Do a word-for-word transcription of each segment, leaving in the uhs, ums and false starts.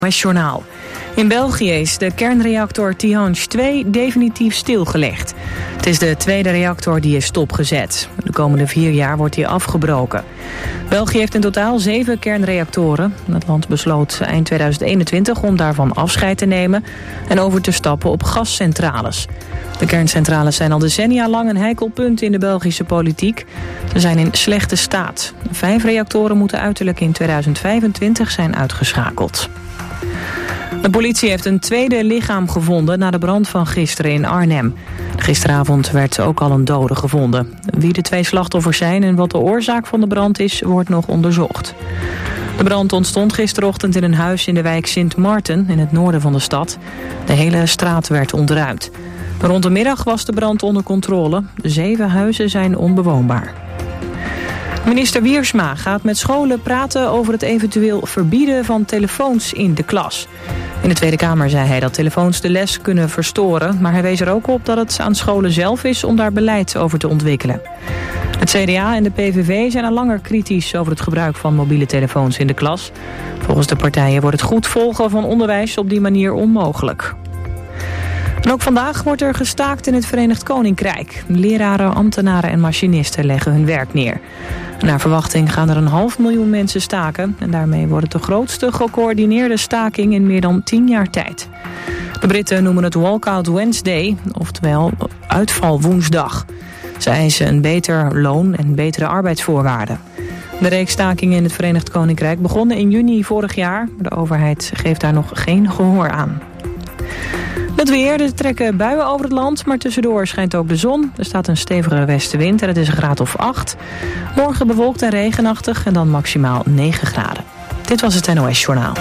Journaal. In België is de kernreactor Tihange twee definitief stilgelegd. Het is de tweede reactor die is stopgezet. De komende vier jaar wordt die afgebroken. België heeft in totaal zeven kernreactoren. Het land besloot eind tweeduizend eenentwintig om daarvan afscheid te nemen en over te stappen op gascentrales. De kerncentrales zijn al decennia lang een heikel punt in de Belgische politiek. Ze zijn in slechte staat. Vijf reactoren moeten uiterlijk in tweeduizend vijfentwintig zijn uitgeschakeld. De politie heeft een tweede lichaam gevonden na de brand van gisteren in Arnhem. Gisteravond werd ook al een dode gevonden. Wie de twee slachtoffers zijn en wat de oorzaak van de brand is, wordt nog onderzocht. De brand ontstond gisterochtend in een huis in de wijk Sint Maarten in het noorden van de stad. De hele straat werd ontruimd. Rond de middag was de brand onder controle. Zeven huizen zijn onbewoonbaar. Minister Wiersma gaat met scholen praten over het eventueel verbieden van telefoons in de klas. In de Tweede Kamer zei hij dat telefoons de les kunnen verstoren, maar hij wees er ook op dat het aan scholen zelf is om daar beleid over te ontwikkelen. Het C D A en de P V V zijn al langer kritisch over het gebruik van mobiele telefoons in de klas. Volgens de partijen wordt het goed volgen van onderwijs op die manier onmogelijk. En ook vandaag wordt er gestaakt in het Verenigd Koninkrijk. Leraren, ambtenaren en machinisten leggen hun werk neer. Naar verwachting gaan er een half miljoen mensen staken. En daarmee wordt het de grootste gecoördineerde staking in meer dan tien jaar tijd. De Britten noemen het Walkout Wednesday, oftewel uitvalwoensdag. Ze eisen een beter loon en betere arbeidsvoorwaarden. De reeks stakingen in het Verenigd Koninkrijk begonnen in juni vorig jaar. Maar de overheid geeft daar nog geen gehoor aan. Het weer, er trekken buien over het land, maar tussendoor schijnt ook de zon. Er staat een stevige westenwind en het is een graad of acht. Morgen bewolkt en regenachtig en dan maximaal negen graden. Dit was het N O S Journaal.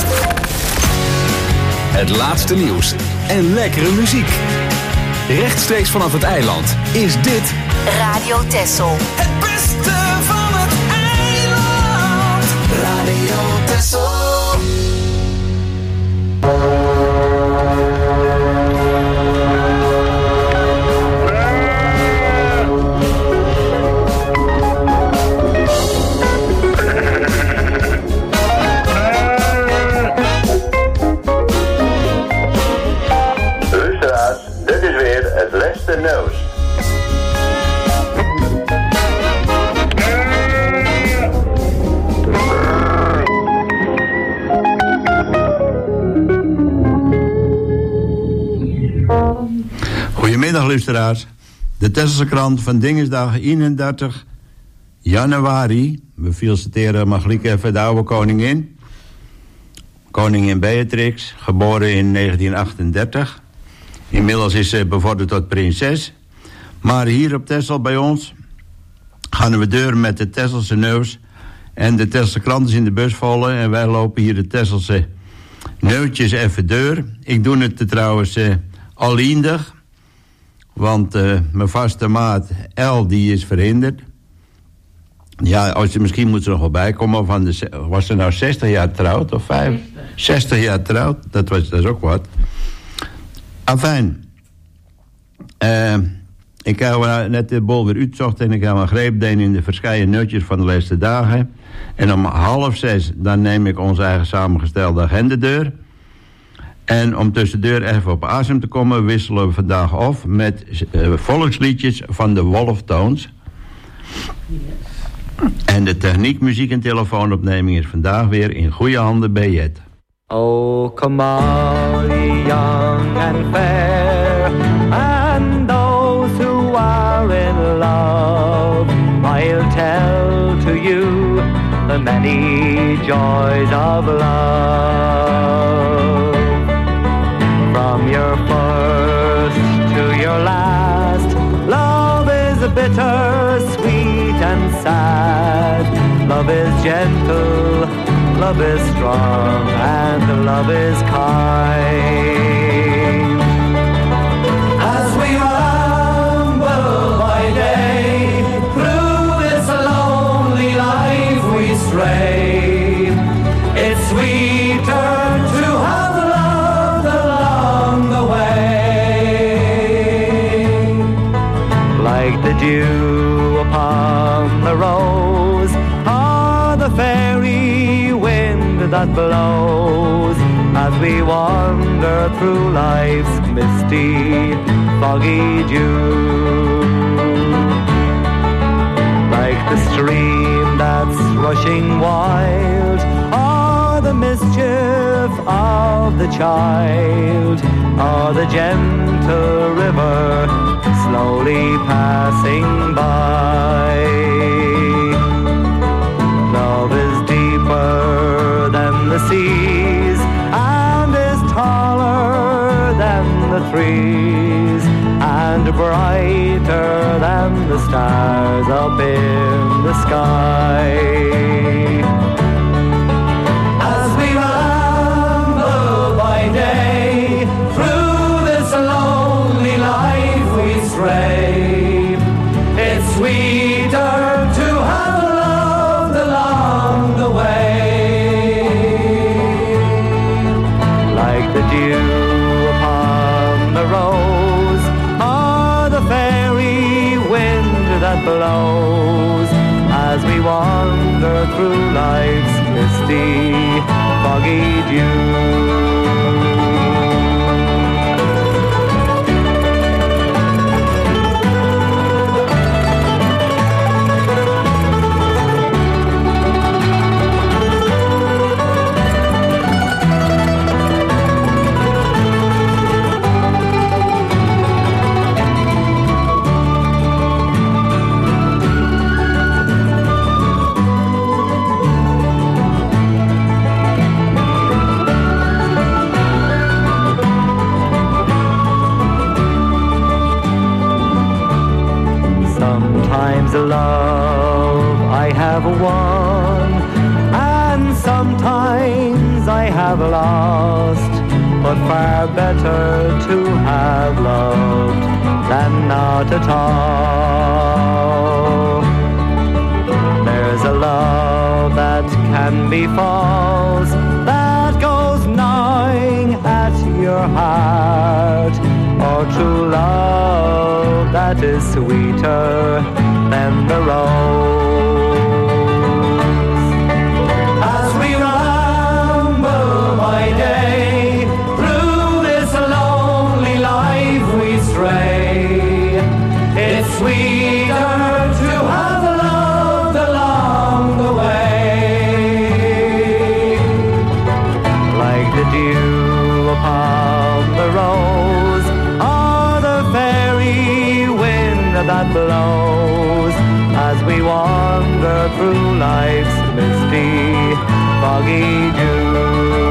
Het laatste nieuws en lekkere muziek. Rechtstreeks vanaf het eiland is dit Radio Texel. Het beste van het eiland. Radio Texel. Nieuws. Goedemiddag luisteraars. De Texelse krant van Dingesdag eenendertig januari. We feliciteren Magliek even de oude koningin. Koningin Beatrix, geboren in negentien achtendertig. Inmiddels is ze bevorderd tot prinses. Maar hier op Texel bij ons gaan we deur met de Texelse nieuws. En de Texelse krant is in de bus vallen. En wij lopen hier de Texelse nieuwtjes even deur. Ik doe het trouwens uh, alleenig. Want uh, mijn vaste maat El die is verhinderd. Ja, als je, misschien moet ze nog wel bijkomen. Van de, was ze nou zestig jaar trouwd of vijf? zestig jaar trouwd, dat, was, dat is ook wat. Afijn. Uh, ik heb net de bol weer uitzocht en ik heb een greep deen in de verschillende nutjes van de laatste dagen. En om half zes dan neem ik onze eigen samengestelde agendadeur. En om tussendoor even op asem te komen wisselen we vandaag af met uh, volksliedjes van de Wolftones. Yes. En de techniek, muziek en telefoonopneming is vandaag weer in goede handen bij Jet. Oh, come all ye young and fair, and those who are in love, I'll tell to you the many joys of love. From your first to your last, love is bitter, sweet and sad. Love is gentle, love is strong, and love is kind. As we ramble by day, through this lonely life we stray, it's sweeter to have loved along the way. Like the dew upon the rose, or the fairy wind that blows as we wander through life's misty, foggy dew. Like the stream that's rushing wild, or the mischief of the child, or the gentle river slowly passing by. Love is deeper than the seas, and is taller than the trees, and brighter than the stars up in the sky. As we ramble by day, through this lonely life we stray, it's sweeter to have loved along the way. Like the dew upon the rose, or the fairy wind that blows, as we wander through life's misty, foggy dew. Sometimes love I have won, and sometimes I have lost, but far better to have loved than not at all. There's a love that can be false, that goes gnawing at your heart, or true love that is sweeter than the rose. As we ramble by day, through this lonely life we stray, it's sweeter to have loved along the way. Like the dew upon the rose, or the fairy wind that blows, as we wander through life's misty, foggy dew.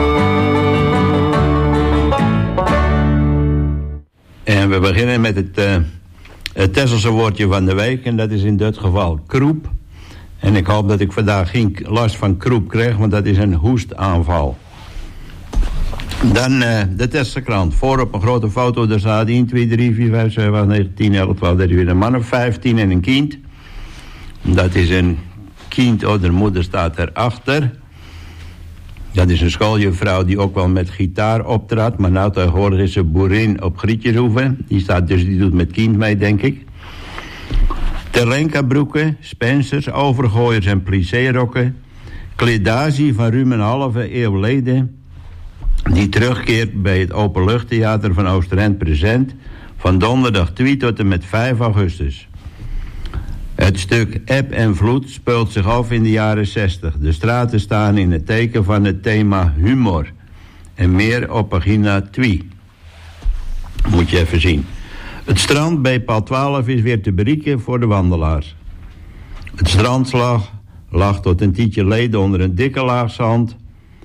En we beginnen met het, uh, het Tesselse woordje van de week, en dat is in dit geval kroep. En ik hoop dat ik vandaag geen last van kroep krijg, want dat is een hoestaanval. Dan uh, de Tesselse krant. Voor op een grote foto, daar staat één, twee, drie, vier, vijf, zeven, acht, negen, tien, elf, twaalf, dertien, weer een man of vijftien en een kind. Dat is een kind, oh, de moeder staat erachter. Dat is een schooljuffrouw die ook wel met gitaar optrad, maar nou tegenwoordig is ze boerin op Grietjeshoeven. Die staat dus, die doet met kind mee, denk ik. Terlenka-broeken, Spencers, overgooiers en plissé-rokken. Kledazie van ruim een halve eeuw geleden, die terugkeert bij het Openluchttheater van Oosterend Present van donderdag twee tot en met vijf augustus. Het stuk Eb en Vloed speelt zich af in de jaren zestig. De straten staan in het teken van het thema humor. En meer op pagina twee. Moet je even zien. Het strand bij pal twaalf is weer te bereiken voor de wandelaars. Het strandslag lag tot een tijdje geleden onder een dikke laag zand.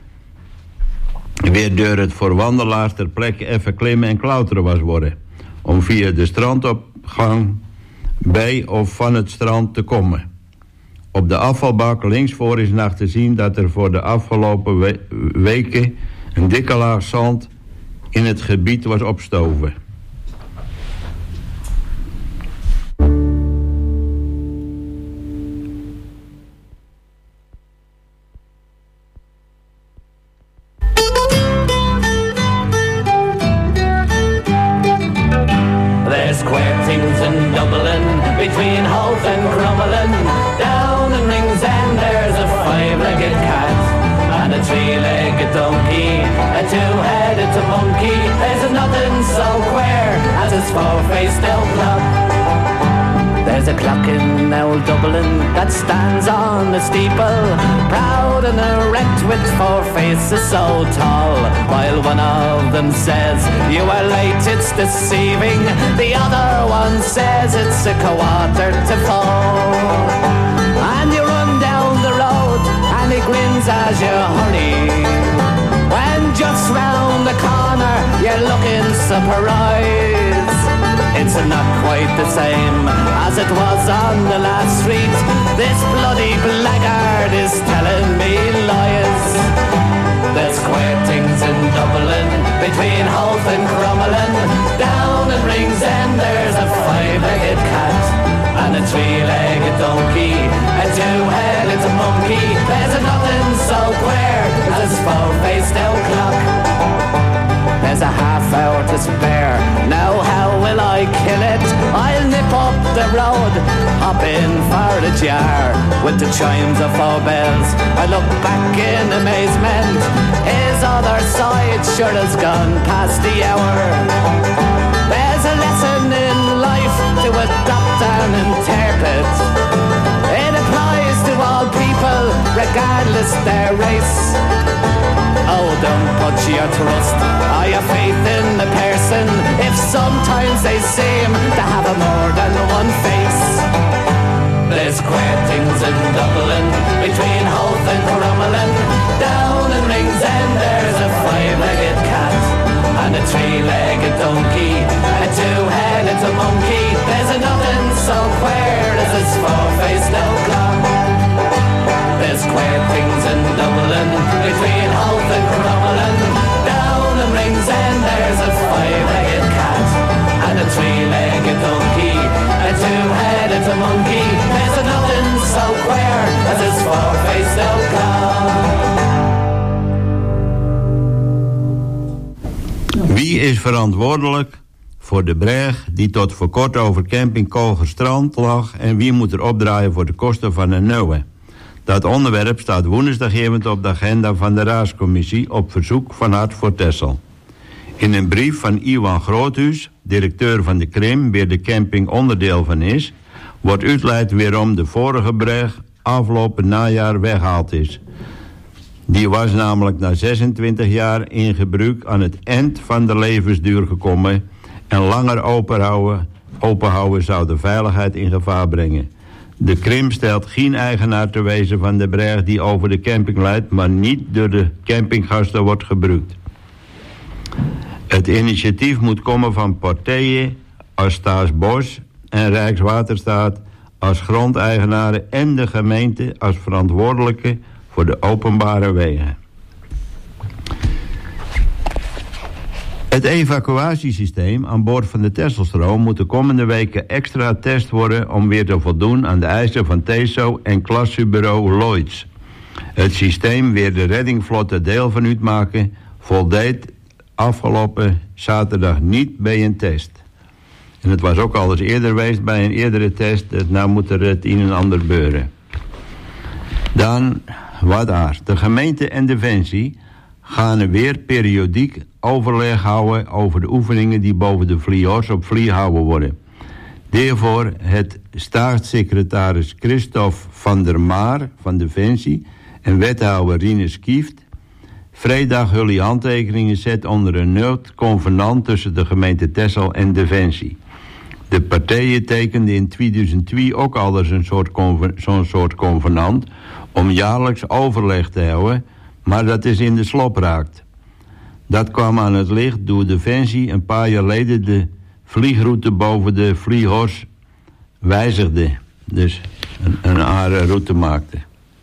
Weer door het voor wandelaars ter plekke even klimmen en klauteren was worden. Om via de strandopgang bij of van het strand te komen. Op de afvalbak linksvoor is nog te zien dat er voor de afgelopen we- weken een dikke laag zand in het gebied was opstoven. There's queer things in Dublin, between Howth and Crumlin, down in Rings End there's a five-legged cat, and a three-legged donkey, a two to monkey. There's nothing so queer as his four-faced old clock. There's a clock in old Dublin that stands on the steeple, proud and erect with four faces so tall. While one of them says, you are late, it's deceiving. The other one says it's a quarter to four. And you run down the road and he grins as you hurry. When just round the corner you're looking surprised. It's not quite the same as it was on the last street. This bloody blackguard is telling me lies. There's queer things in Dublin, between Howth and Crommelin. Down in Ringsend there's a five-legged cat and a three-legged donkey, a two-headed monkey. There's nothing so queer as this four-faced old clock. There's a half hour to spare. Now how will I kill it? I'll nip up the road, hop in for a jar. With the chimes of four bells I look back in amazement. His other side sure has gone past the hour. There's a lesson in life to adopt and interpret. It applies to all people regardless their race. Oh, don't put your trust or your faith in the person if sometimes they seem to have a more than one face. There's queer things in Dublin, between Howth and Crommelin. Down in Ringsend there's a five-legged cat and a three-legged donkey, a two-headed monkey. There's nothing so queer as this four-faced old clock. There's queer things in Dublin, between Howth and Crommelin. Down in Ringsend there's a five-legged cat and a three-legged donkey, a two-headed monkey. There's nothing so queer as this four-faced old clock. Wie is verantwoordelijk voor de breg die tot voor kort over camping Kogerstrand lag en wie moet er opdraaien voor de kosten van een nieuwe? Dat onderwerp staat woensdagavond op de agenda van de Raadscommissie op verzoek van Hart voor Texel. In een brief van Iwan Groothuis, directeur van de Krim, waar de camping onderdeel van is, wordt uitgelegd waarom de vorige breg afgelopen najaar weggehaald is. Die was namelijk na zesentwintig jaar in gebruik aan het eind van de levensduur gekomen en langer openhouden, openhouden zou de veiligheid in gevaar brengen. De Krim stelt geen eigenaar te wezen van de breg die over de camping leidt, maar niet door de campinggasten wordt gebruikt. Het initiatief moet komen van partijen als Staatsbos en Rijkswaterstaat als grondeigenaren en de gemeente als verantwoordelijke voor de openbare wegen. Het evacuatiesysteem aan boord van de Texelstroom moet de komende weken extra test worden om weer te voldoen aan de eisen van T E S O en klassebureau Lloyds. Het systeem weer de reddingvlotte deel van uitmaken voldeed afgelopen zaterdag niet bij een test. En het was ook al eens eerder geweest bij een eerdere test, dus nou moet er het een en ander gebeuren. Dan, wat aard. De gemeente en Defensie gaan er weer periodiek overleg houden over de oefeningen die boven de Vliehors op Vlie gehouden worden. Daarvoor het staatssecretaris Christophe van der Maar van Defensie en wethouder Rinus Kieft vrijdag jullie handtekeningen zet onder een noodconvenant tussen de gemeente Texel en Defensie. De partijen tekenden in tweeduizend twee ook al eens een soort conven, zo'n soort convenant om jaarlijks overleg te houden, maar dat is in de slop raakt. Dat kwam aan het licht door Defensie een paar jaar geleden de vliegroute boven de Vliehors wijzigde. Dus een, een rare route maakte.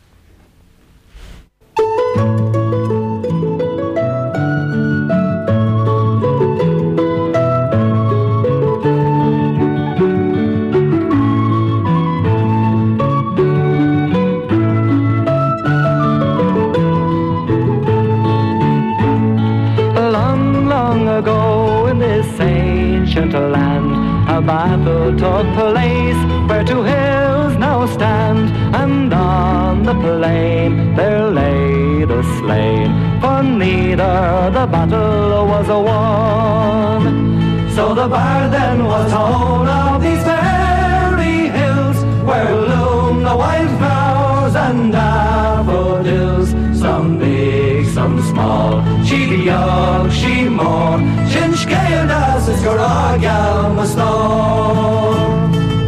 Land, a battle took place where two hills now stand, and on the plain there lay the slain. For neither the battle was was a one. So the bard then was told of these fairy hills where bloom the wildflowers and daffodils, some big, some small. She be young, she more, sin scaled as is Garagal Mastor.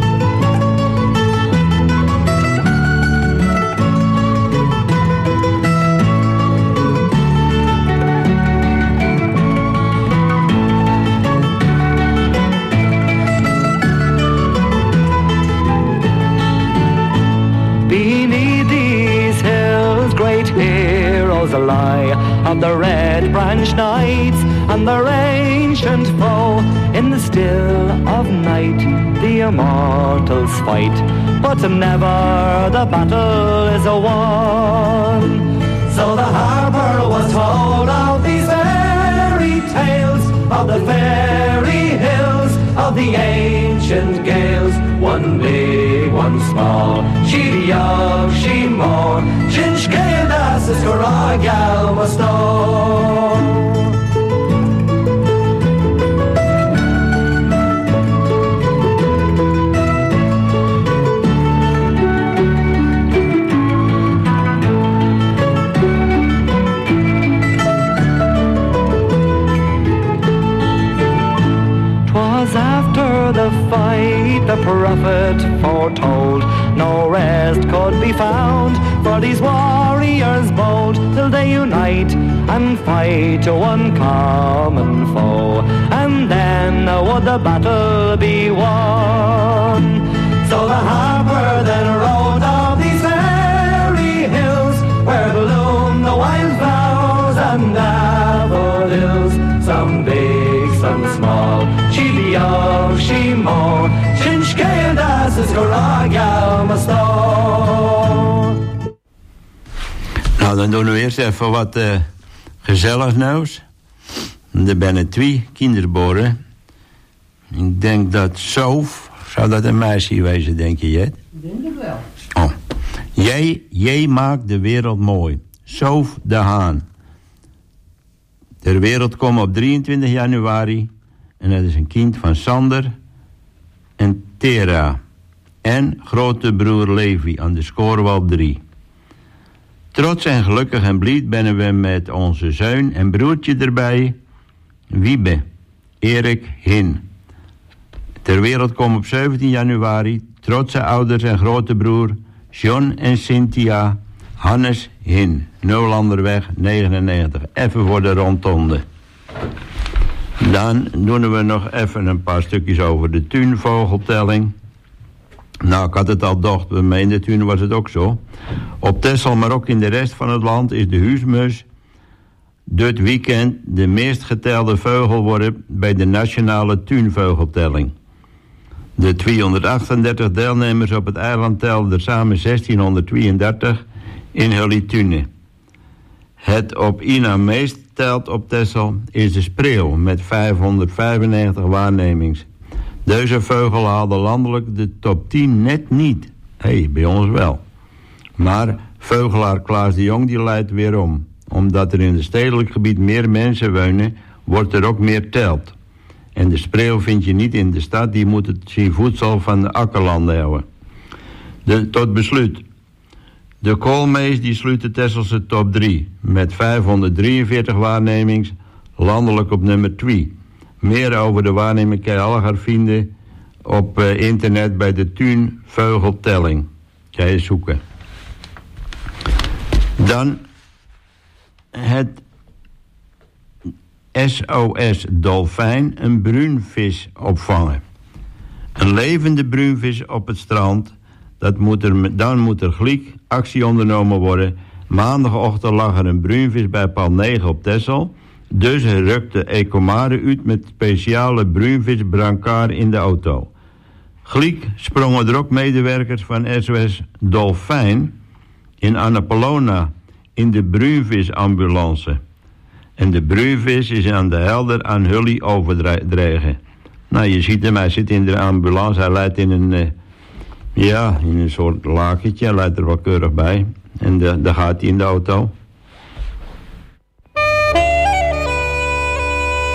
Beneath these hills great heroes lie of the Red Branch Knights and their ancient foe. In the still of night the immortals fight, but never the battle is a won. So the harbour was told of these fairy tales of the fairy hills, of the ancient gales, one big, one small. She be young, she more, sin scaled as is Garagal Mastor. After the fight the prophet foretold, no rest could be found for these warriors bold, till they unite and fight one common foe, and then would the battle be won. So the harbour then rode of these fairy hills where bloom the wildflowers and daffodils, some big, some small. She be young, she more, sin scaled as is Garagal Mastor. Nou, dan doen we eerst even wat uh, gezellig nieuws. Er zijn twee kinderen geboren. Ik denk dat Sof, zou dat een meisje wezen, denk je, Jet? Ik denk het wel. Oh. Jij, jij maakt de wereld mooi. Sof de Haan. Ter wereld komt op drieëntwintig januari... En dat is een kind van Sander en Tera. En grote broer Levi aan de Scorewal drie. Trots en gelukkig en blij ben we met onze zoon en broertje erbij. Wiebe, Erik Hin. Ter wereld komen op zeventien januari trotse ouders en grote broer John en Cynthia Hannes Hin. Nolanderweg negenennegentig. Even voor de rondonde. Dan doen we nog even een paar stukjes over de tuinvogeltelling. Nou, ik had het al gedacht, bij mij in de tuin was het ook zo. Op Texel, maar ook in de rest van het land is de huismus dit weekend de meest getelde vogel worden bij de nationale tuinvogeltelling. De tweehonderdachtendertig deelnemers op het eiland telden er samen zestienhonderdtweeëndertig in hun tuinen. Het op Ina meest telt op Texel is de spreeuw met vijfhonderdvijfennegentig waarnemings. Deze vogel haalde landelijk de top tien net niet. Hé, hey, bij ons wel. Maar vogelaar Klaas de Jong die leidt weer om. Omdat er in het stedelijk gebied meer mensen wonen, wordt er ook meer teld. En de spreeuw vind je niet in de stad, die moet het zien voedsel van de akkerlanden houden. De, tot besluit. De koolmees die sluit de Tesselse top drie met vijfhonderddrieënveertig waarnemings, landelijk op nummer twee. Meer over de waarneming kan je allemaal vinden op uh, internet bij de tuinvogeltelling. Kan je zoeken. Dan het S O S Dolfijn, een bruinvis opvangen. Een levende bruinvis op het strand. Dat moet er, dan moet er gelijk actie ondernomen worden. Maandagochtend lag er een bruinvis bij paal negen op Texel. Dus rukte Ecomare uit met speciale bruinvisbrancard in de auto. Gelijk sprongen er ook medewerkers van S O S Dolfijn in Annapolona in de bruinvisambulance. En de bruinvis is aan de helder aan Hully overdreven. Nou, je ziet hem, hij zit in de ambulance, hij leidt in een... Uh, Ja, in een soort lakentje. Hij leidt er wel keurig bij. En de, daar gaat hij in de auto.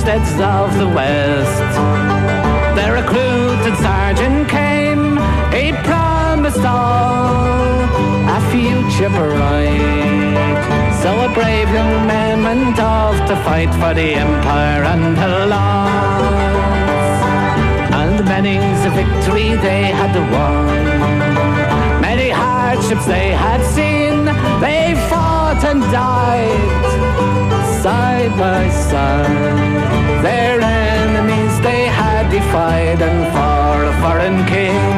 homesteads of the West. The recruited sergeant came, he promised all a future bright. So a brave young man went off to fight for the empire and the laws. And many's a victory they had won, many hardships they had seen. They fought and died side by side. Their enemies they had defied, and for a foreign king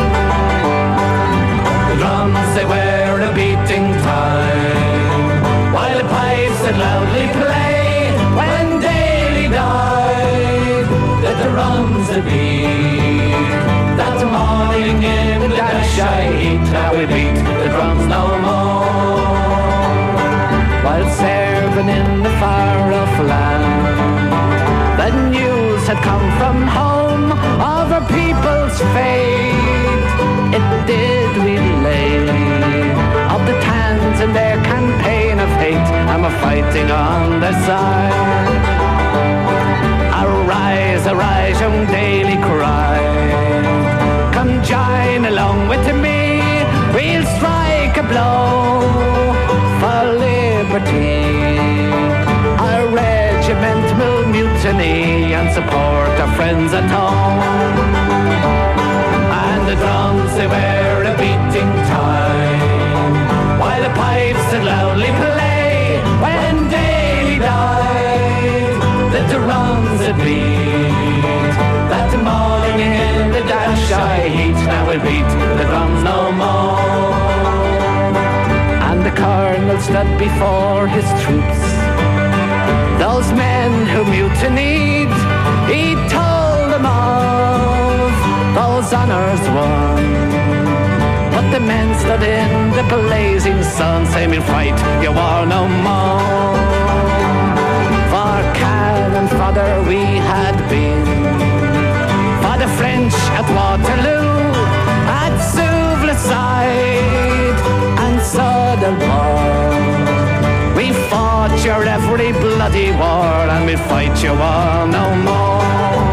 the drums they were a beating time, while the pipes that loudly play. When Daly died, that the drums that beat. That morning in the Dashy heat, now we beat the drums no more. While serving in the far-off land, the news had come from home of our people's fate. It did relay of the Tans and their campaign of hate, and we're fighting on their side. Arise, arise, young Daly cried, come join along with me, we'll strike a blow for liberty. Our regiment will mutiny and support our friends at home. And the drums they were a beating time, while the pipes that loudly play. When Daly died, the drums that beat. That morning in the Dashy heat, now we'll beat the drums no more. And the colonel stood before his troops, those men who mutinied. He told them of those honours won, but the men stood in the blazing sun, saying we'll fight your war no more. For cannon fodder we had been, for the French at Waterloo, at Souvla side and Southern. We fought your every bloody war, and we'll fight your war no more.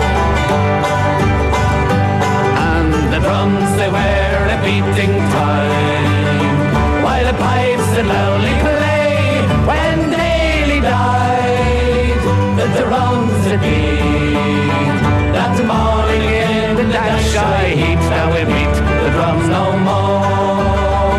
And the drums they were a beating time, while the pipes that loudly play. When Daly died, the drums that beat. That morning in the Dashy heat, now we beat the drums no more.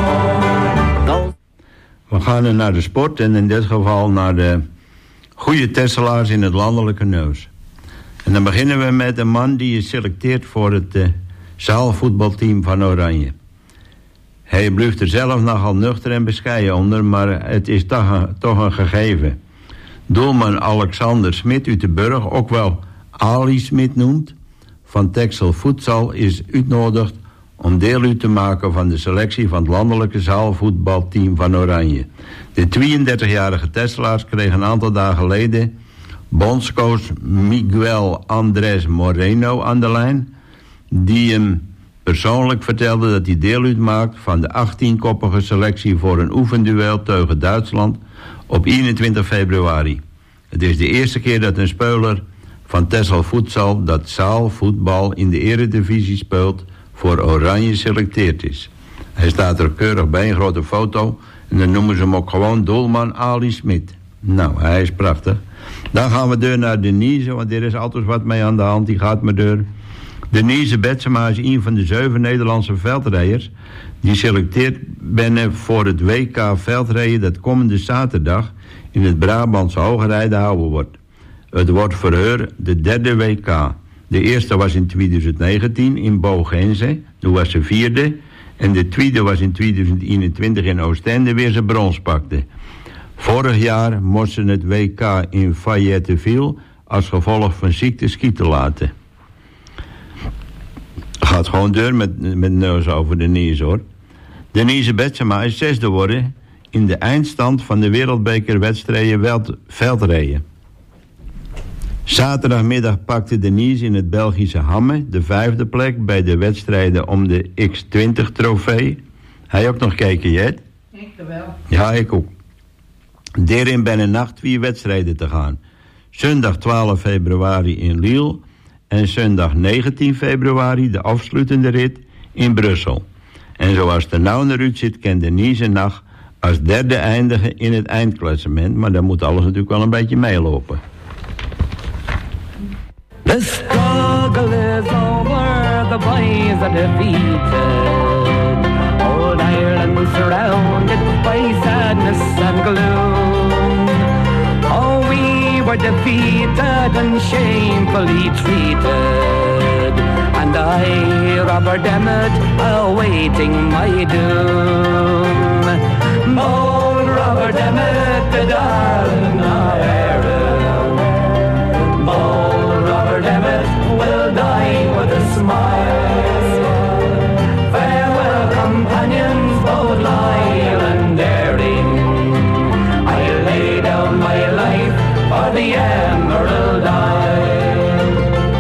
We gaan naar de sport en in dit geval naar de goede tesselaars in het landelijke nieuws. En dan beginnen we met een man die is selecteerd voor het uh, zaalvoetbalteam van Oranje. Hij blijft er zelf nogal nuchter en bescheiden onder, maar het is toch een, toch een gegeven. Doelman Alexander Smit uit de Burg, ook wel Ali Smit noemt, van Texel Futsal, is uitgenodigd om deel uit te maken van de selectie van het landelijke zaalvoetbalteam van Oranje. De tweeëndertigjarige tesselaars kregen een aantal dagen geleden bondscoach Miguel Andrés Moreno aan de lijn, die hem persoonlijk vertelde dat hij deel uitmaakt van de achttienkoppige selectie voor een oefenduel tegen Duitsland op eenentwintig februari. Het is de eerste keer dat een speler van Texel Futsal dat zaalvoetbal in de eredivisie speelt voor Oranje selecteerd is. Hij staat er keurig bij, een grote foto, en dan noemen ze hem ook gewoon doelman Ali Smit. Nou, hij is prachtig. Dan gaan we door naar Denise, want er is altijd wat mee aan de hand, die gaat maar door. Denise Betsema is een van de zeven Nederlandse veldrijders die selecteerd ben voor het W K veldrijden dat komende zaterdag in het Brabantse Hoogrijden gehouden wordt. Het wordt voor haar de derde W K. De eerste was in twintig negentien in Bogense, toen was ze vierde. En de tweede was in twintig eenentwintig in Oostende, weer ze brons pakte. Vorig jaar moest ze het W K in Fayetteville als gevolg van ziekte schieten laten. Gaat gewoon door met, met neus over Denise, hoor. Denise Betsema is zesde geworden in de eindstand van de wereldbekerwedstrijden veldrijden. Zaterdagmiddag pakte Denise in het Belgische Hamme de vijfde plek bij de wedstrijden om de X twintig trofee. Hij ook nog kijken, Jet? Ik wel. Ja, ik ook. Daarin ben een nacht vier wedstrijden te gaan. Zondag twaalf februari in Lille en zondag negentien februari de afsluitende rit in Brussel. En zoals de nou naar uit zit, kan Denise Nacht als derde eindigen in het eindklassement, maar dan moet alles natuurlijk wel een beetje meelopen. The struggle is over, the boys are defeated. Old Ireland surrounded by sadness and gloom. Oh, we were defeated and shamefully treated. And I, Robert Emmet, awaiting my doom. Old Robert Emmet, the darling of Erin. Old Robert Emmet will die with a smile. Farewell, companions, both loyal and daring. I lay down my life for the Emerald Isle.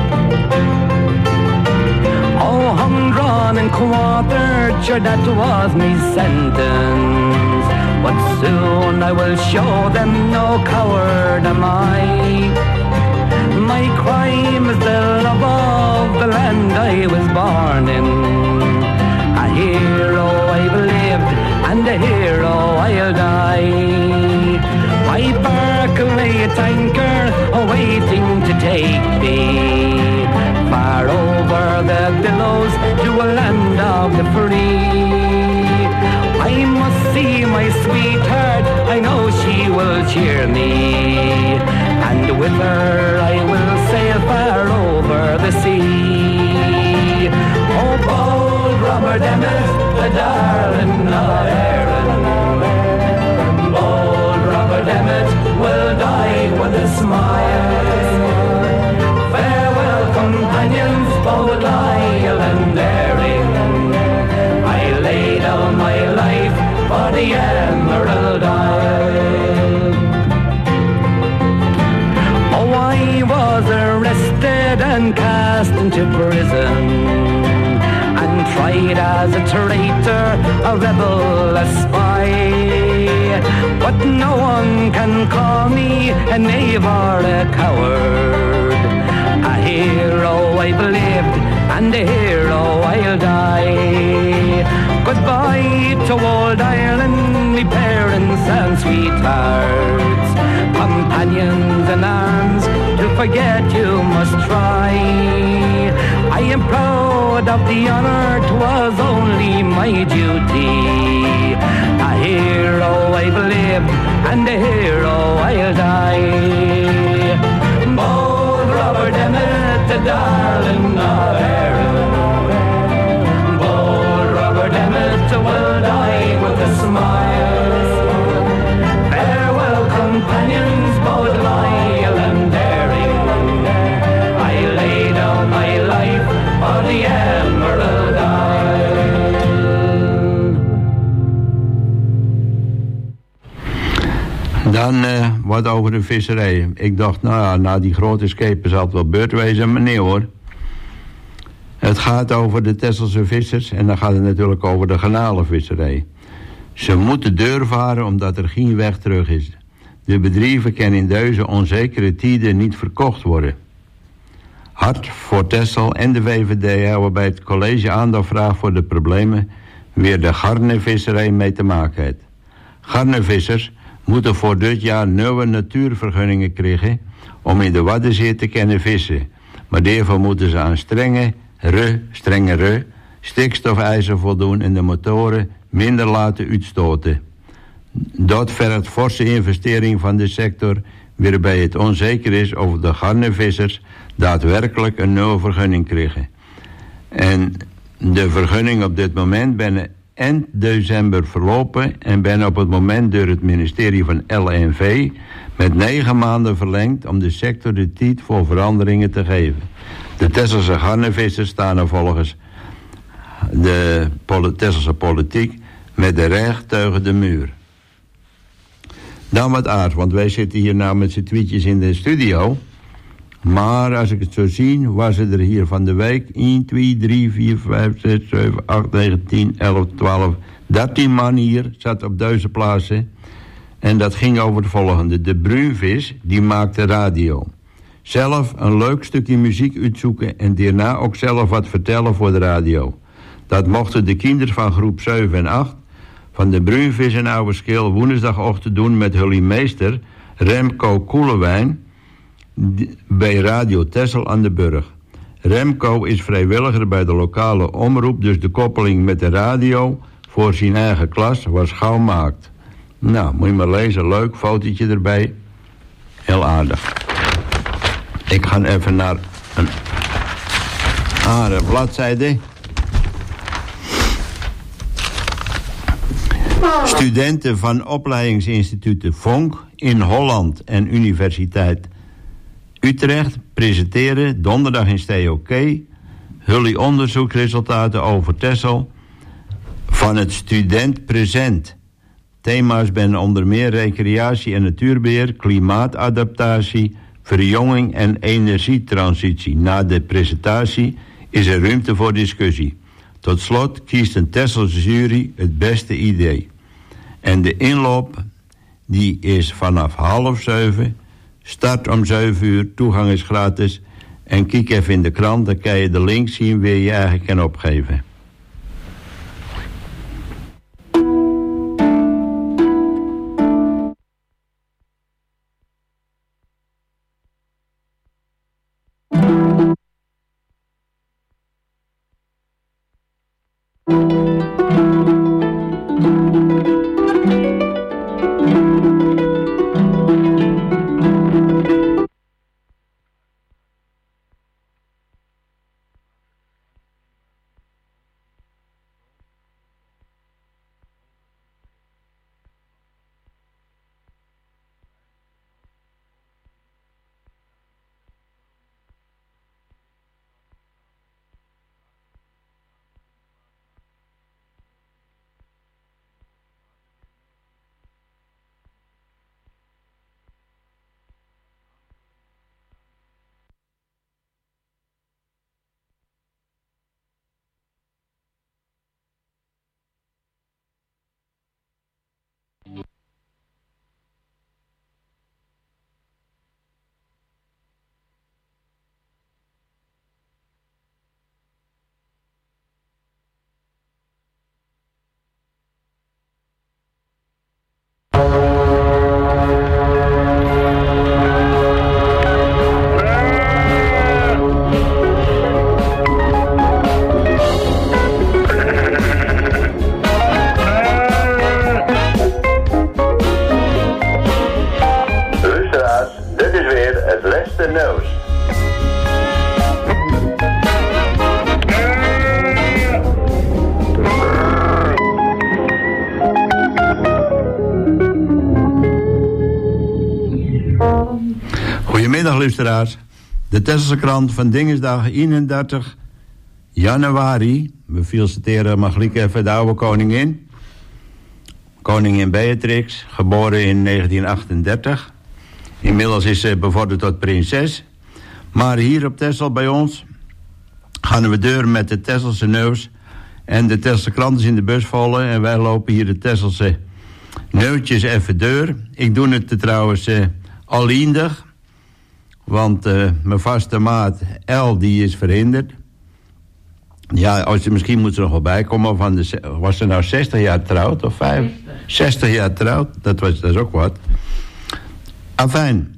Oh, hung, drawn and quartered, sure that was me sentence. But soon I will show them no coward am I. My crime is the love of the land I was born in. A hero I've lived and a hero I'll die. I percolate anchor awaiting to take me far over the billows to a land of the free. I must see my sweetheart, I know she will cheer me, and with her I will sail far over the sea. Oh, bold Robert Emmet, the darling of Erin. Bold Robert Emmet will die with a smile. Farewell, companions, both loyal and daring. I lay down my life for the Emerald Isle. Oh, I was arrested and cast into prison, and tried as a traitor, a rebel, a spy. But no one can call me a knave or a coward. A hero I've lived, and a hero I'll die. Goodbye to old Ireland, me parents and sweethearts. Companions in arms, to forget you must try. I am proud of the honor, 'twas only my duty. A hero I've lived, and a hero I'll die. Bold Robert Emmet, the darling of Erin. Bold Robert Emmet will die with a smile. Farewell, companions, both loyal and daring. I lay down my life for the Emerald Isle. Dan uh, wat over de visserij. Ik dacht, nou ja, na die grote schepen zal het wel beurt wezen, maar nee hoor. Het gaat over de Texelse vissers en dan gaat het natuurlijk over de garnalenvisserij. Ze moeten deurvaren omdat er geen weg terug is. De bedrijven kunnen in deze onzekere tijden niet verkocht worden. Hart voor Texel en de V V D houden bij het college aandacht vraag voor de problemen waar de garnevisserij mee te maken heeft. Garnevissers moeten voor dit jaar nieuwe natuurvergunningen krijgen om in de Waddenzee te kunnen vissen. Maar daarvoor moeten ze aan strenge, re, strengere stikstofeisen voldoen en de motoren minder laten uitstoten. Dat vergt forse investering van de sector, waarbij het onzeker is of de garnevissers daadwerkelijk een nieuwe vergunning krijgen. En de vergunning op dit moment ben eind december verlopen en ben op het moment door het ministerie van L N V met negen maanden verlengd om de sector de tijd voor veranderingen te geven. De Texelse garnevissers staan er volgens de Texelse politiek met de rug tegen de muur. Dan wat aard, want wij zitten hier nou met z'n tweetjes in de studio. Maar als ik het zo zie, was er hier van de week één, twee, drie, vier, vijf, zes, zeven, acht, negen, tien, elf, twaalf, dertien man hier, zat op deze plaatsen. En dat ging over het volgende. De Bruinvis, die maakte radio. Zelf een leuk stukje muziek uitzoeken en daarna ook zelf wat vertellen voor de radio. Dat mochten de kinderen van groep zeven en acht van de Bruinvis en Oude Schil woensdagochtend doen met hun meester Remco Koelewijn bij Radio Texel aan de Burg. Remco is vrijwilliger bij de lokale omroep, dus de koppeling met de radio voor zijn eigen klas was gauw maakt. Nou, moet je maar lezen, leuk, fotootje erbij. Heel aardig. Ik ga even naar een andere bladzijde. Studenten van opleidingsinstituten Vonk in Holland en Universiteit Utrecht presenteren donderdag in Steo K hun onderzoeksresultaten over Texel van het Student Present. Thema's zijn onder meer recreatie en natuurbeheer, klimaatadaptatie, verjonging en energietransitie. Na de presentatie is er ruimte voor discussie. Tot slot kiest een Texelse jury het beste idee. En de inloop die is vanaf half zeven, start om zeven uur, toegang is gratis. En kijk even in de krant, dan kan je de link zien waar je eigenlijk kan opgeven. Goedemiddag luisteraars. De Texelse krant van Dingesdag eenendertig januari. We feliciteren Magriek even de oude koningin. Koningin Beatrix, geboren in negentien achtendertig. Inmiddels is ze bevorderd tot prinses. Maar hier op Texel bij ons gaan we deur met de Texelse nieuws. En de Texelse krant is in de bus vallen. En wij lopen hier de Texelse nieuwtjes even deur. Ik doe het trouwens uh, alleendig. Want uh, mijn vaste maat El, die is verhinderd. Ja, als je, misschien moet ze nog wel bijkomen. Van de, was ze nou zestig jaar trouwd of vijf? zestig jaar trouwd, dat, was, dat is ook wat. Afijn.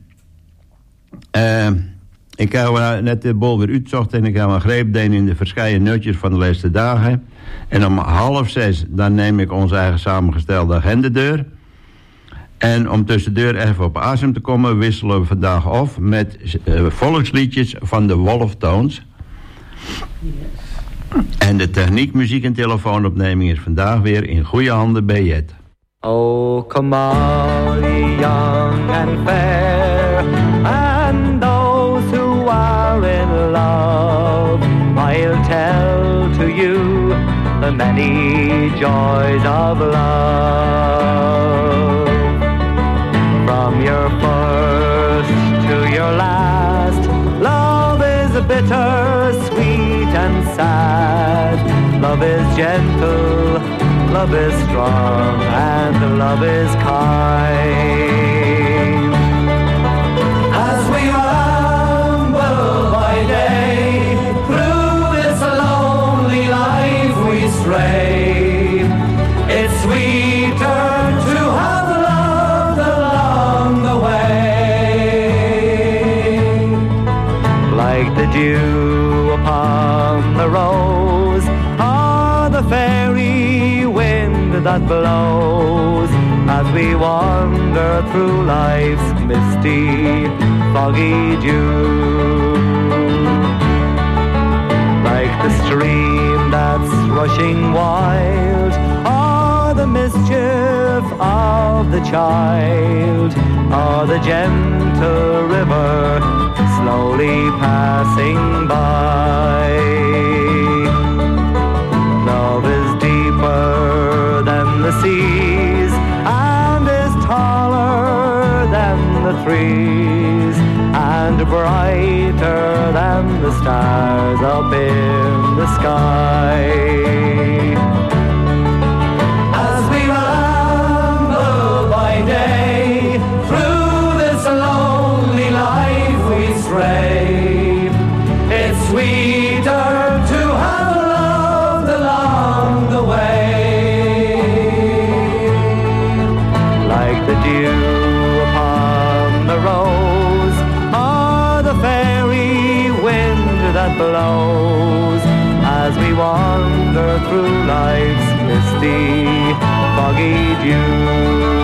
Uh, ik heb net de bol weer uitzocht en ik heb een greep deen in de verschillende nutjes van de laatste dagen. En om half zes, dan neem ik onze eigen samengestelde agenda deur. En om tussendoor even op asem te komen, wisselen we vandaag af met uh, volksliedjes van de Wolftones. Yes. En de techniek, muziek en telefoonopneming is vandaag weer in goede handen bij Jet. Oh, come all ye young and fair, and those who are in love, I'll tell to you the many joys of love. From your first to your last, love is bitter, sweet and sad. Love is gentle, love is strong and love is kind. As we ramble by day, through this lonely life we stray, it's sweeter to have loved along the way. Like the dew upon the rose, or the fairy wind that blows, as we wander through life's misty, foggy dew. Like the stream that's rushing wild, or the mischief of the child, or the gentle river slowly passing by. Love is deeper than the seas, and is taller than the trees, and brighter than the stars up in the sky. As we ramble by day, through this lonely life we stray, it's sweeter to have loved along the way. Like the dew upon the rose, or the fairy wind that blows, as we wander through life's misty, foggy dew.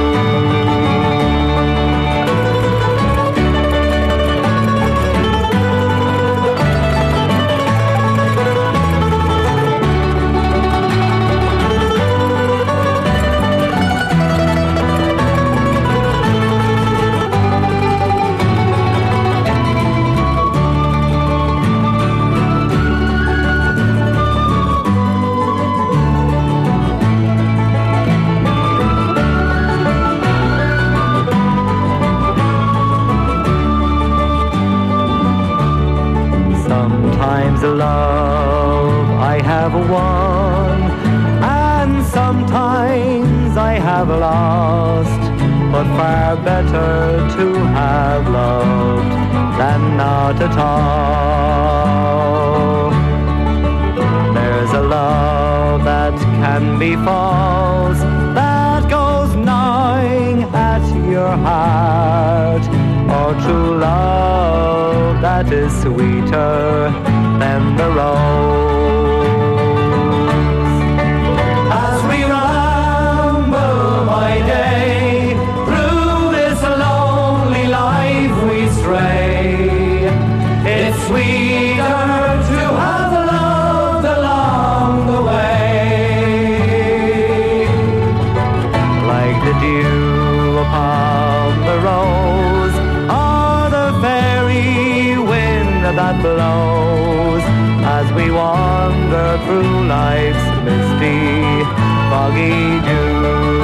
Sometimes love I have won, and sometimes I have lost, but far better to have loved than not at all. There's a love that can be false, that goes gnawing at your heart, or true love that is sweeter than the rose. As we ramble by day, through this lonely life we stray, it's sweeter to have loved along the way. Like the dew upon the rose, or the fairy wind that blows, as we wander through life's misty, foggy dew.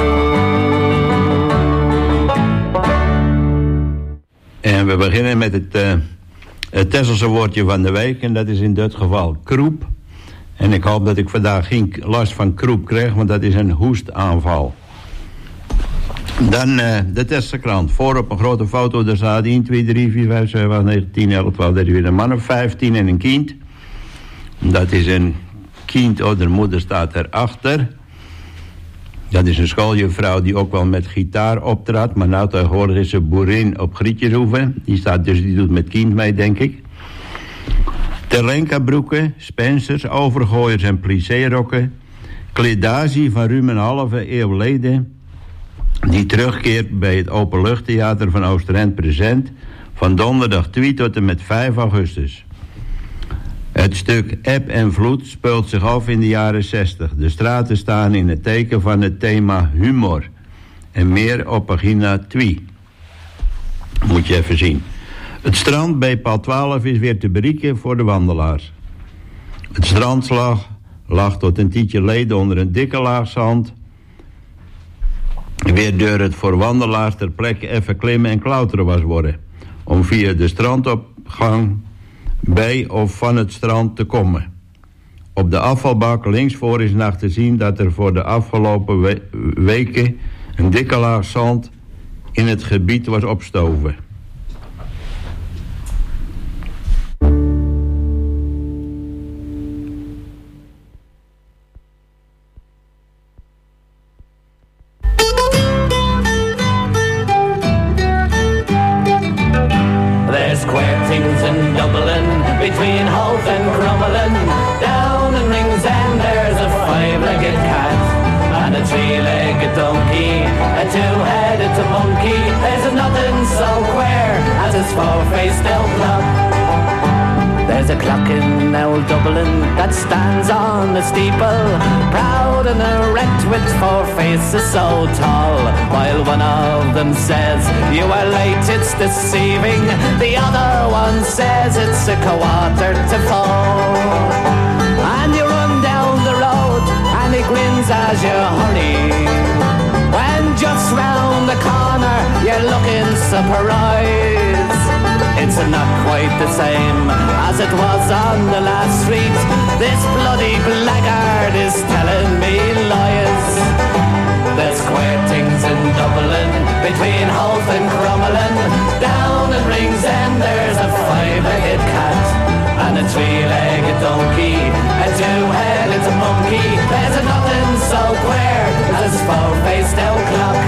En we beginnen met het, uh, het Tesselse woordje van de week. En dat is in dit geval kroep. En ik hoop dat ik vandaag geen last van kroep krijg, want dat is een hoestaanval. Dan uh, de Tesselse krant. Voor op een grote foto, daar staat één, twee, drie, vier, vijf, zes, acht, negen, tien, elf, twaalf, dertien, weer een man of vijftien en een kind. Dat is een kind, oh, de moeder staat erachter. Dat is een schooljuffrouw die ook wel met gitaar optrad, maar nou tegenwoordig is ze boerin op Grietjeshoeven. Die staat dus, die doet met kind mee, denk ik. Terlenka-broeken, Spencers, overgooiers en plissé-rokken. Kledazie van ruim een halve eeuw geleden, die terugkeert bij het Openluchttheater van Oosterend Present van donderdag twee tot en met vijf augustus. Het stuk Eb en Vloed speelt zich af in de jaren zestig. De straten staan in het teken van het thema humor. En meer op pagina twee. Moet je even zien. Het strand bij paal twaalf is weer te bereiken voor de wandelaars. Het strand lag, lag tot een tijdje geleden onder een dikke laag zand. Weer door het voor wandelaars ter plekke even klimmen en klauteren was worden. Om via de strandopgang bij of van het strand te komen. Op de afvalbak links voor is nog te zien dat er voor de afgelopen we- weken een dikke laag zand in het gebied was opstoven. There's queer things in Dublin, between Howth and Crumlin. Down in Ringsend there's a five-legged cat and a three-legged donkey, a two-headed monkey. There's nothing so queer as his four-faced elf clock. There's a clock in old Dublin that stands on the steeple, proud and erect with four faces so tall. While one of them says, "You are late, it's deceiving," the other one says it's a quarter to four. And you run down the road and he grins as you hurry. When just round the corner you're looking surprised. It's not quite the same as it was on the last street. This bloody blackguard is telling me lies. There's queer things in Dublin, between Howth and Crumlin. Down in Ringsend there's a five-legged cat and a three-legged donkey, a two-headed monkey. There's nothing so queer as this four-faced old clock.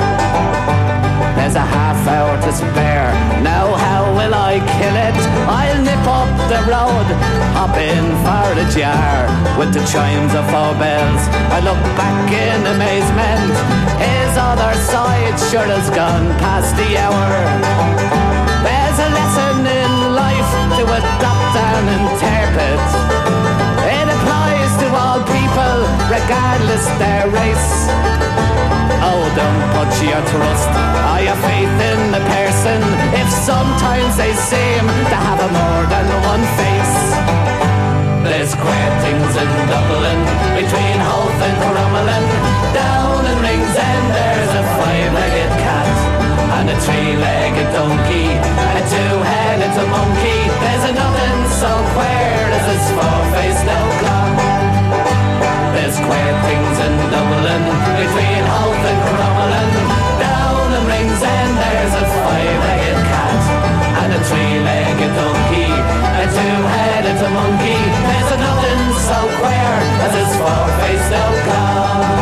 There's a half hour to spare. Now how will I kill it? I'll nip up the road, hop in for a jar. With the chimes of four bells, I look back in amazement. His other side sure has gone past the hour. There's a lesson in life to adopt and interpret. It applies to all people, regardless their race. Oh, don't put your trust or your faith in the person if sometimes they seem to have a more than one face. There's queer things in Dublin, between Howth and Crumlin. Down in Ringsend there's a five-legged cat and a three-legged donkey, a two-headed monkey. There's nothing so queer as this four-faced old clock. There's queer things in Dublin, between Howth and Crumlin. Down in Ringsend there's a five-legged cat and a three-legged donkey, a two-headed monkey. There's nothing so queer as this four-faced old clock.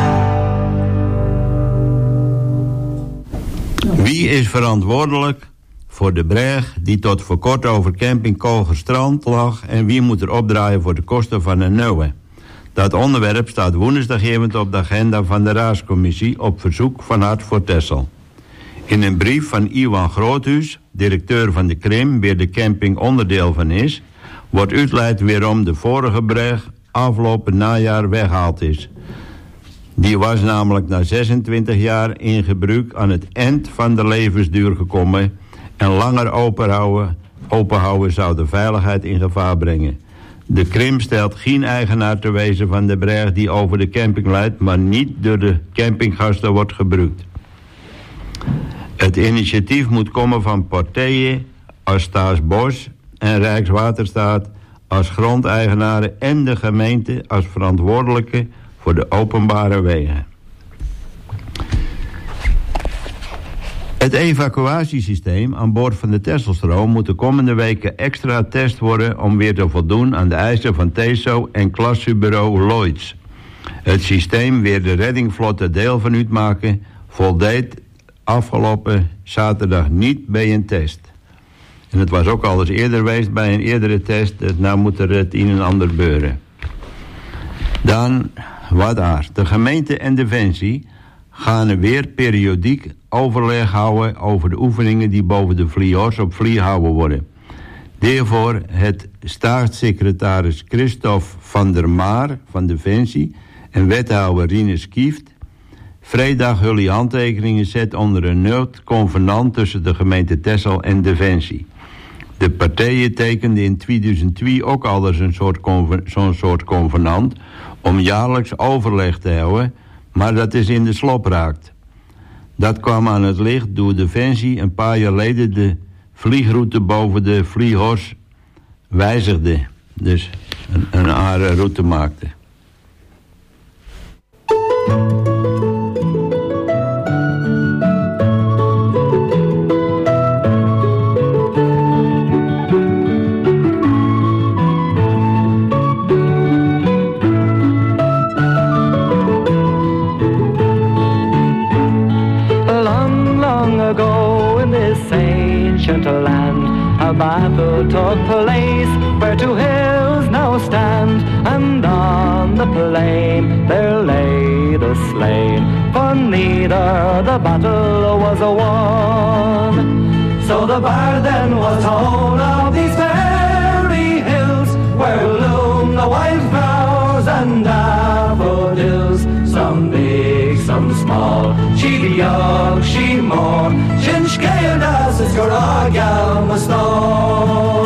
Wie is verantwoordelijk voor de breg die tot voor kort over camping Kogerstrand lag en wie moet er opdraaien voor de kosten van een nieuwe? Dat onderwerp staat woensdagavond op de agenda van de Raadscommissie op verzoek van Hart voor Texel. In een brief van Iwan Groothuis, directeur van de Krim, waar de camping onderdeel van is, wordt uitgelegd waarom de vorige breg afgelopen najaar weggehaald is. Die was namelijk na zesentwintig jaar in gebruik aan het eind van de levensduur gekomen en langer openhouden, openhouden zou de veiligheid in gevaar brengen. De Krim stelt geen eigenaar te wezen van de breg die over de camping leidt, maar niet door de campinggasten wordt gebruikt. Het initiatief moet komen van partijen als Staatsbos en Rijkswaterstaat als grondeigenaren en de gemeente als verantwoordelijke voor de openbare wegen. Het evacuatiesysteem aan boord van de Texelstroom moet de komende weken extra test worden om weer te voldoen aan de eisen van T E S O en klassebureau Lloyds. Het systeem waar de reddingvlotten deel van uitmaken voldeed afgelopen zaterdag niet bij een test. En het was ook al eens eerder geweest bij een eerdere test, dus nou moet er het een en ander gebeuren. Dan, wat daar. De gemeente en Defensie gaan weer periodiek overleg houden over de oefeningen die boven de Vliehors op Vlie gehouden worden. Daarvoor het staatssecretaris Christophe van der Maar van Defensie en wethouder Rinus Kieft vrijdag jullie handtekeningen zet onder een noodconvenant tussen de gemeente Texel en Defensie. De partijen tekenden in tweeduizend twee ook al eens een soort conven, zo'n soort convenant om jaarlijks overleg te houden, maar dat is in de slop raakt. Dat kwam aan het licht door Defensie een paar jaar geleden de vliegroute boven de Vliehors wijzigde. dus een, een aardige route maakte. A battle took place where two hills now stand, and on the plain there lay the slain, for neither the battle was a won. So the bard then was told of these fairy hills, where bloom the wildflowers and daffodils, some big, some small, she young, she more, Shin scale das is Garagal Mastor.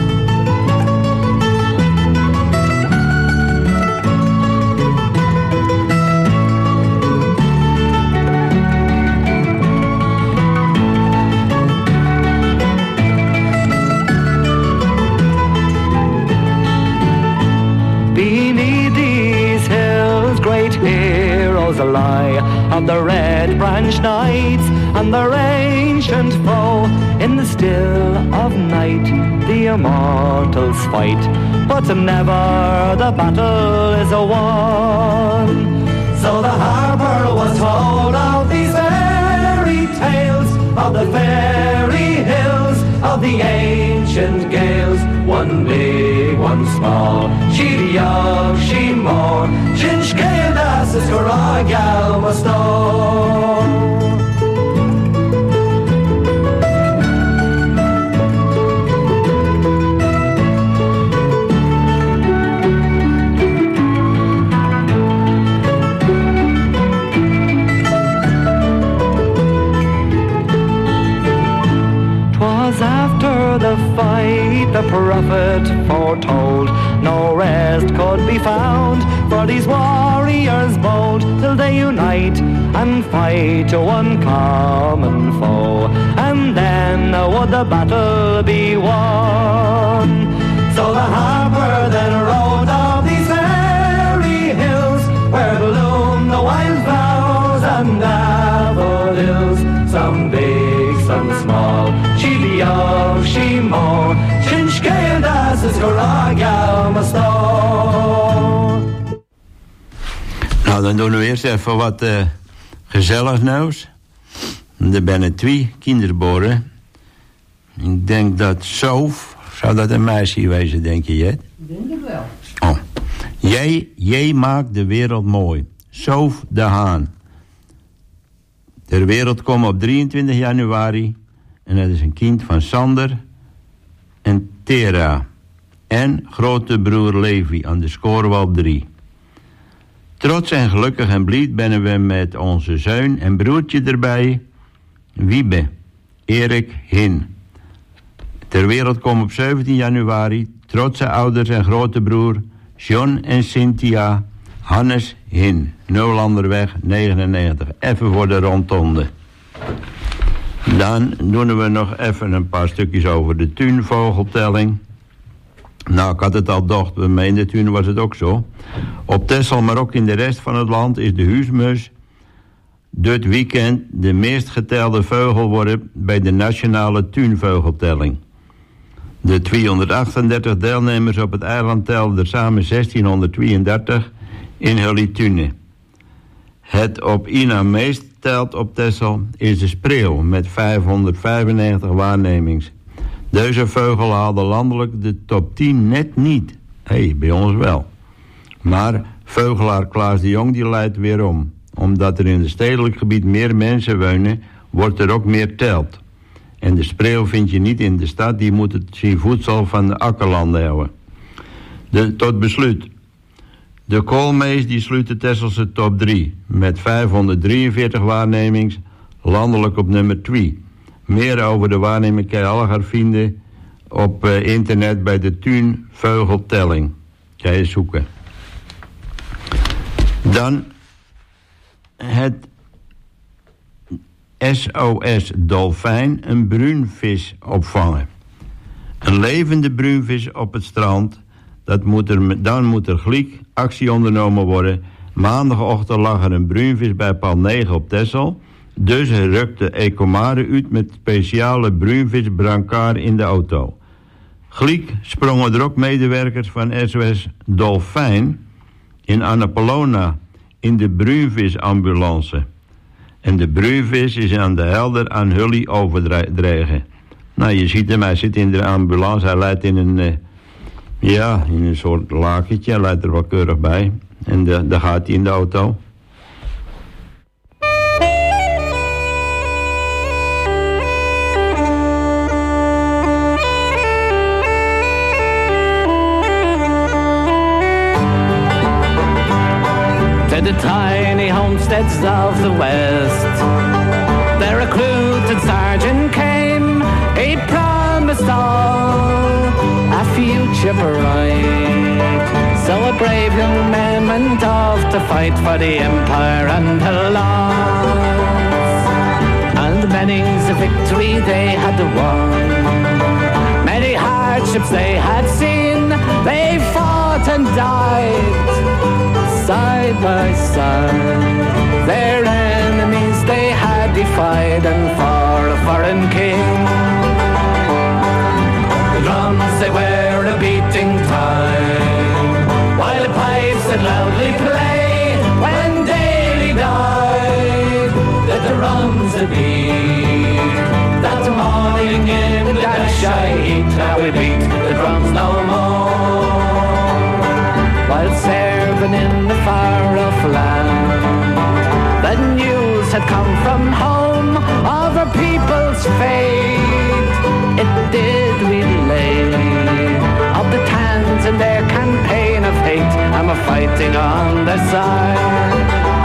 Beneath these hills great heroes lie of the Red Branch Knights and their ancient foe. In the still of night the immortals fight, but never the battle is a won. So the harper was told of these fairy tales, of the fairy hills, of the ancient gales, one big, one small, she young, she more, Shin scale das is Garagal Mastor. After the fight the prophet foretold, no rest could be found for these warriors bold, till they unite and fight one common foe, and then would the battle be won. So the harper then wrote of these fairy hills, where bloom the wildflowers and daffodils, some big, some small, she young, she more, Shin scale das is Garagal Mastor. Nou, dan doen we eerst even wat uh, gezellig nieuws. Er zijn twee kinderboren. Ik denk dat Sof, zou dat een meisje wezen, denk je, Jet? Ik denk het wel. Oh. Jij, jij maakt de wereld mooi. Sof de Haan. Ter wereld komt op drieëntwintig januari. En dat is een kind van Sander en Tera. En grote broer Levi aan de Scorewal drie. Trots en gelukkig en blied ben we met onze zoon en broertje erbij. Wiebe, Erik Hin. Ter wereld komen op zeventien januari trotse ouders en grote broer John en Cynthia Hannes Hin. Nolanderweg negenennegentig. Even voor de rondonde. Dan doen we nog even een paar stukjes over de tuinvogeltelling. Nou, ik had het al gedacht, bij mij in de tuin was het ook zo. Op Texel, maar ook in de rest van het land is de huismus dit weekend de meest getelde vogel worden bij de nationale tuinvogeltelling. De tweehonderdachtendertig deelnemers op het eiland telden er samen zestienhonderdtweeëndertig in hun tuinen. Het op Ina meest telt op Texel is de spreeuw met vijfhonderdvijfennegentig waarnemings. Deze vogel haalde landelijk de top tien net niet. Hé, hey, bij ons wel. Maar vogelaar Klaas de Jong die leidt weer om. Omdat er in het stedelijk gebied meer mensen wonen, wordt er ook meer teld. En de spreeuw vind je niet in de stad, die moet het zien voedsel van de akkerlanden houden. De, tot besluit. De koolmees die sluit de Tesselse top drie. Met vijfhonderddrieënveertig waarnemings, landelijk op nummer twee. Meer over de waarneming kan je al gaan vinden op uh, internet bij de tuinvogeltelling. Kan je zoeken. Dan het S O S Dolfijn, een bruinvis opvangen. Een levende bruinvis op het strand, Dat moet er, dan moet er gelijk actie ondernomen worden. Maandagochtend lag er een bruinvis bij paal negen op Texel. Dus rukte Ecomare uit met speciale bruinvisbrancard in de auto. Gelijk sprongen er ook medewerkers van S O S Dolfijn in Annapolona in de bruinvisambulance. En de bruinvis is aan de helder aan Hully overdreven. Nou, je ziet hem, hij zit in de ambulance, hij leidt in een, uh, ja, in een soort lakentje, hij leidt er wel keurig bij. En de, daar gaat hij in de auto. To the tiny homesteads of the West, the recruited sergeant came. He promised all a future bright. So a brave young man went off to fight for the empire and the laws. And many's a victory they had won. Many hardships they had seen. They fought and died side by side. Their enemies they had defied, and for a foreign king, the drums they were a beating time, while the pipes that loudly play. When Daly died, that the drums would beat. That morning in the Dashai heat, now we beat the drums no more. While serving in the far-off land, the news had come from home of our people's fate. It did relay of the Tans and their campaign of hate, and we're fighting on their side.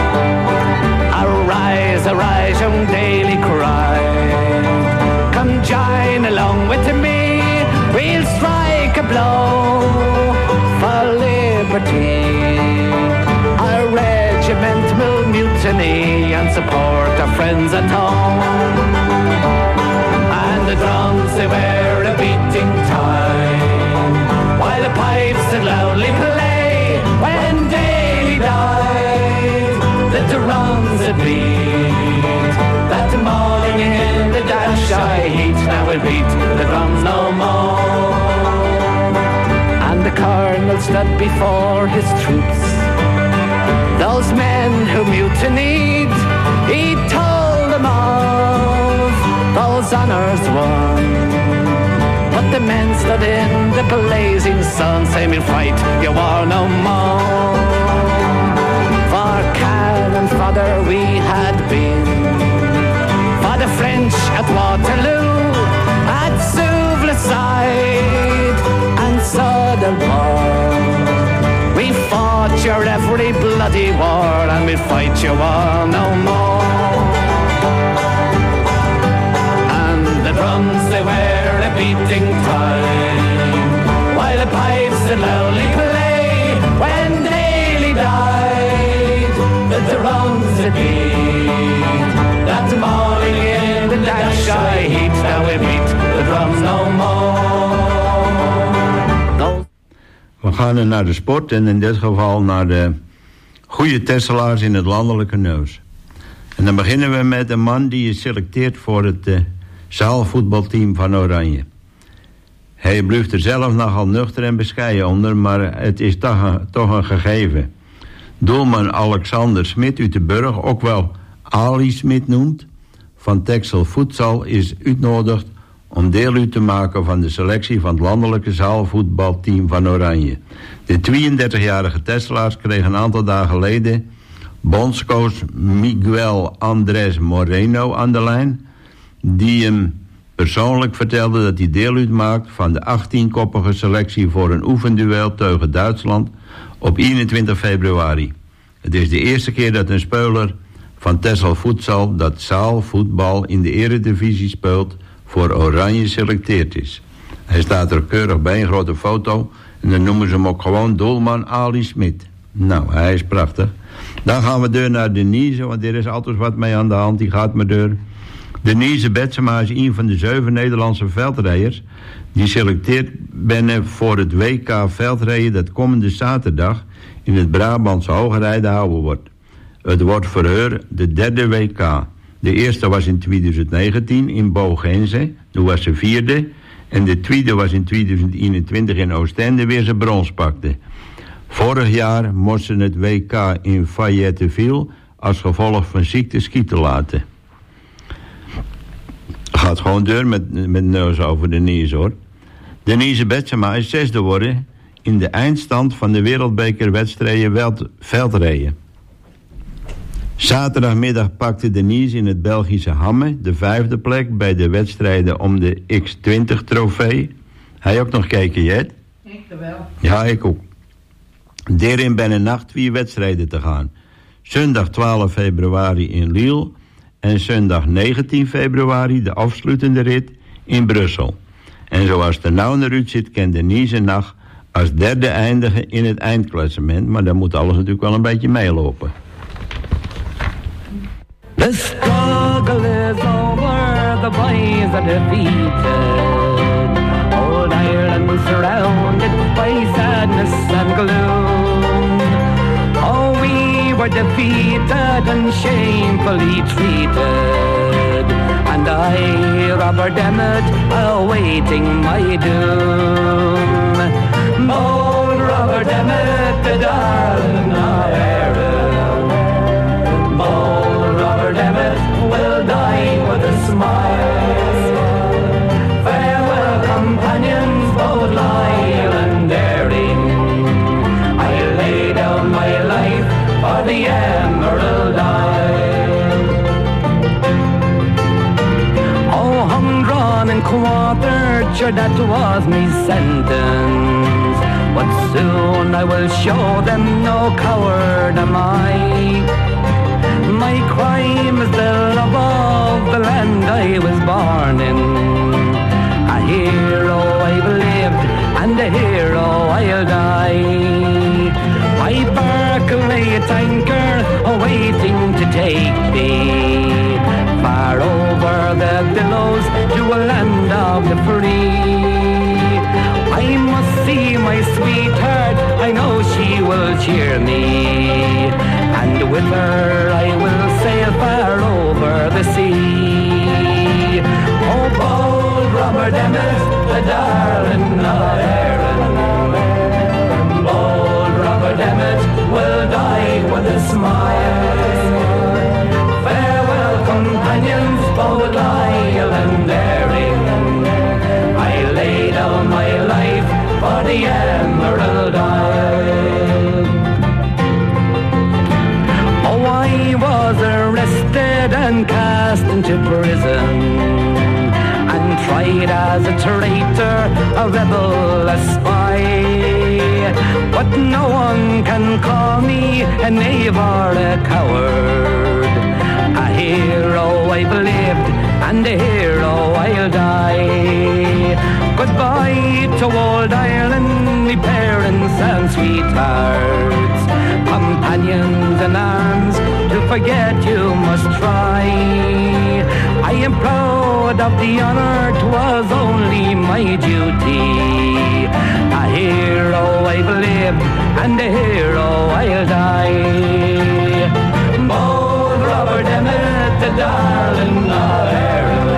Arise, arise, young Daly cried. Come join along with me, we'll strike a blow for liberty. Our regiment will mutiny and support our friends at home. And the drums they were a beating time, while the pipes did loudly play. When Daly died, that the drums would beat. That morning in the Dashai heat, now we'll beat the drums no more. The colonel stood before his troops, those men who mutinied. He told them of those honors won, but the men stood in the blazing sun, saying we'll fight your war no more. For cannon fodder we had been, for the French at Waterloo, at Souvla side, and Southern War. We fought your every bloody war, and we'll fight your war no more. And the drums they were a beating time, while the pipes did loudly play. When Daly died, the drums did beat. That morning in the Dashai heat, now we beat the drums no more. We gaan naar de sport en in dit geval naar de goede Tesselaars in het landelijke nieuws. En dan beginnen we met een man die is selecteerd voor het uh, zaalvoetbalteam van Oranje. Hij blijft er zelf nogal nuchter en bescheiden onder, maar het is toch een, toch een gegeven. Doelman Alexander Smit uit de Burg, ook wel Ali Smit noemt, van Texel Futsal, is uitgenodigd om deel uit te maken van de selectie van het landelijke zaalvoetbalteam van Oranje. De tweeëndertigjarige Tesselaars kregen een aantal dagen geleden bondscoach Miguel Andrés Moreno aan de lijn, die hem persoonlijk vertelde dat hij deel uitmaakt van de achttienkoppige selectie voor een oefenduel tegen Duitsland op eenentwintig februari. Het is de eerste keer dat een speler van Texel Futsal dat zaalvoetbal in de eredivisie speelt voor Oranje selecteerd is. Hij staat er keurig bij, een grote foto, en dan noemen ze hem ook gewoon doelman Ali Smit. Nou, hij is prachtig. Dan gaan we door naar Denise, want er is altijd wat mee aan de hand, die gaat maar door. Denise Betsema is een van de zeven Nederlandse veldrijders die selecteerd ben voor het W K veldrijden dat komende zaterdag in het Brabantse Hoogrijden houden wordt. Het wordt voor haar de derde W K. De eerste was in twintig negentien in Bogense, toen was ze vierde. En de tweede was in twintig eenentwintig in Oostende weer ze brons pakte. Vorig jaar moest ze het W K in Fayetteville als gevolg van ziekte schieten laten. Gaat gewoon deur met, met neus over de neus, hoor. Denise Betsema is zesde geworden in de eindstand van de wereldbekerwedstrijden veldrijden. Zaterdagmiddag pakte Denise in het Belgische Hamme de vijfde plek bij de wedstrijden om de X twintig trofee. Hij ook nog gekeken, Jet? Ik wel. Ja, ik ook. Daarin ben een nacht vier wedstrijden te gaan. Zondag twaalf februari in Lille en zondag negentien februari de afsluitende rit in Brussel. En zoals de nou naar uit zit, kan Denise nacht als derde eindigen in het eindklassement, maar dan moet alles natuurlijk wel een beetje meelopen. The struggle is over, the boys are defeated. Old Ireland surrounded by sadness and gloom. Oh, we were defeated and shamefully treated. And I, Robert Emmet, awaiting my doom. Old Robert Emmet, the darling of Erin. Old Robert Emmet will die with a smile. Farewell, companions, both loyal and daring. I lay down my life for the Emerald Isle. Oh, hung, drawn and quartered, sure that was me sentence. But soon I will show them no coward am I. My crime is the love of the land I was born in. A hero I've lived and a hero I'll die. I bark lay at anchor, awaiting to take me far over the billows to a land of the free. I must see my sweetheart, I know she will cheer me, and with her I will sail far over the sea. Oh, bold Robert Emmet, the darling of Erin. Bold Robert Emmet will die with a smile. Farewell, companions, both loyal and daring. I lay down my life for the Emerald Isle. Oh, I was arrested and cast into prison, and tried as a traitor, a rebel, a spy. But no one can call me a knave or a coward. A hero I've lived, and a hero I'll die. Goodbye to old Ireland, me parents and sweethearts. Companions in arms, to forget you must try. I am proud of the honor, 'twas only my duty. A hero I've lived, and a hero I'll die. Bold Robert Emmet, the darling of Erin.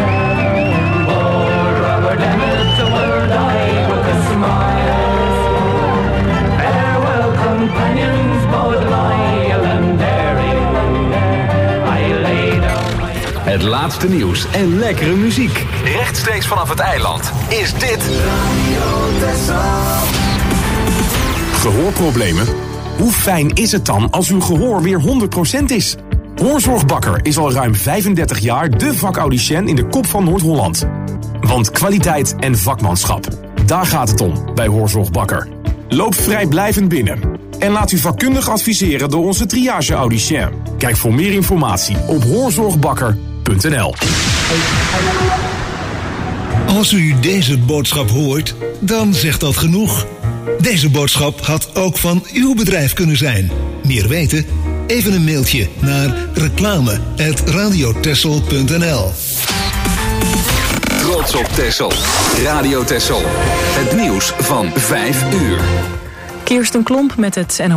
Bold Robert Emmet will die with a smile. Farewell, companions, both loyal and daring. I lay down my... Het laatste nieuws en lekkere muziek. Rechtstreeks vanaf het eiland is dit Gehoorproblemen? Hoe fijn is het dan als uw gehoor weer honderd procent is? Hoorzorgbakker is al ruim vijfendertig jaar de vakaudiënt in de kop van Noord-Holland. Want kwaliteit en vakmanschap, daar gaat het om bij Hoorzorgbakker. Loop vrijblijvend binnen en laat u vakkundig adviseren door onze triage-audicien. Kijk voor meer informatie op hoorzorgbakker punt n l. Als u deze boodschap hoort, dan zegt dat genoeg. Deze boodschap had ook van uw bedrijf kunnen zijn. Meer weten? Even een mailtje naar reclame apenstaartje radiotessel punt n l. trots op Texel. Radio Texel. Het nieuws van vijf uur. Kirsten Klomp met het N O S.